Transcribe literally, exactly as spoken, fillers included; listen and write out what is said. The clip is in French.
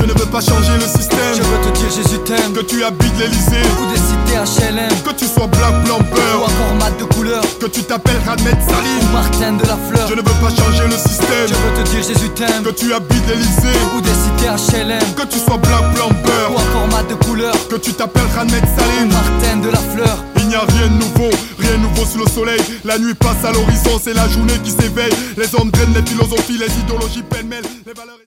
ne veux pas changer le système. Je veux te dire Jésus t'aime. Que tu habites l'Elysée ou des cités H L M. Que tu sois black, blanc, ou beurre, encore mat de couleur, que tu t'appelles Ahmed Salim ou Martin de la Fleur. Je ne veux pas changer le système. Je veux te dire Jésus t'aime. Que tu habites l'Elysée ou des cités H L M. Que tu sois black, blanc, beurre, ou encore mat de couleur, que tu t'appelles Ahmed ou Salim. Martin de la Fleur. Il n'y a rien de nouveau, rien de nouveau sous le soleil. La nuit passe à l'horizon, c'est la journée qui s'éveille. Les hommes drainent les philosophies, les idéologies pêle-mêle, les valeurs...